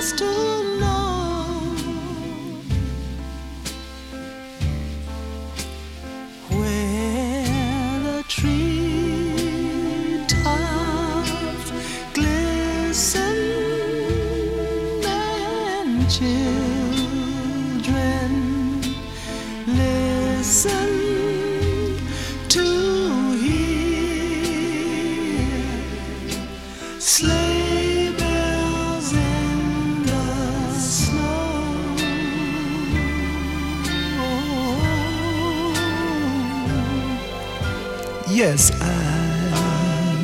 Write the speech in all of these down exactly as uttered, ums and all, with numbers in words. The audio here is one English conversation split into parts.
just to know where the tree tops glisten and children listen to hear sleigh bells in the snow. Yes, I'm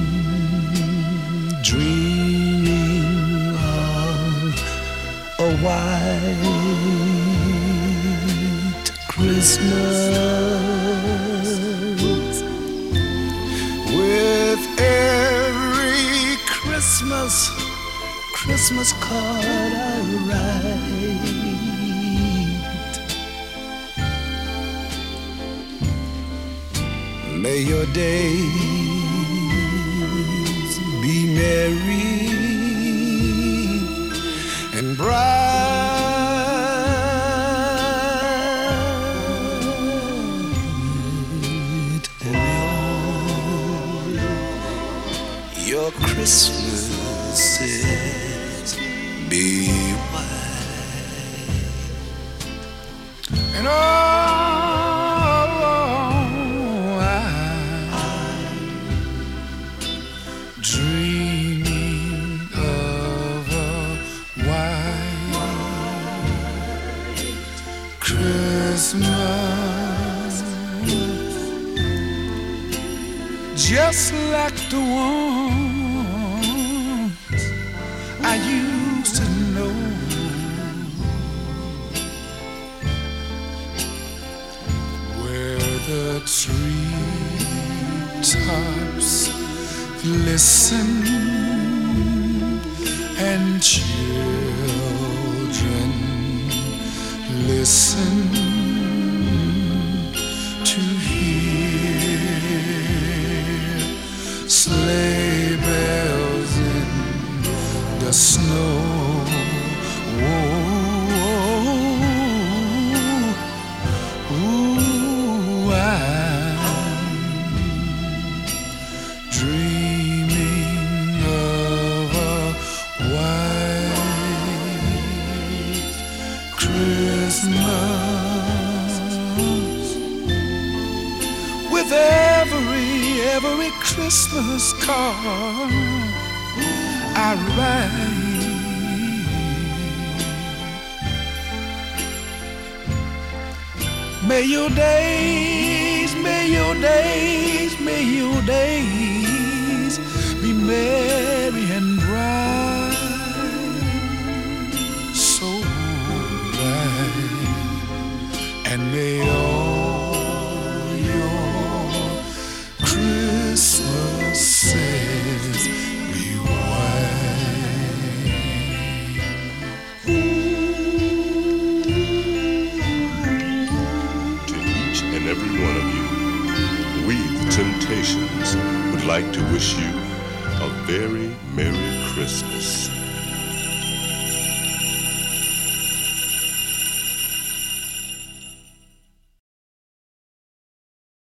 dreaming of a white Christmas with every Christmas, Christmas card I write. May your days be merry and bright, and all your Christmases be white. And oh, I'm dreaming of a white Christmas, just like the ones I used to know, where the treetops glisten and children listen to hear sleigh bells in the snow. Ooh, ooh, I'm dreaming of a white Christmas with every, every Christmas card I write. May your days, may your days, may your days be merry and bright, so bright, and may all your Christmases be white. To each and every one of you, we, the Temptations, would like to wish you a very Merry Christmas.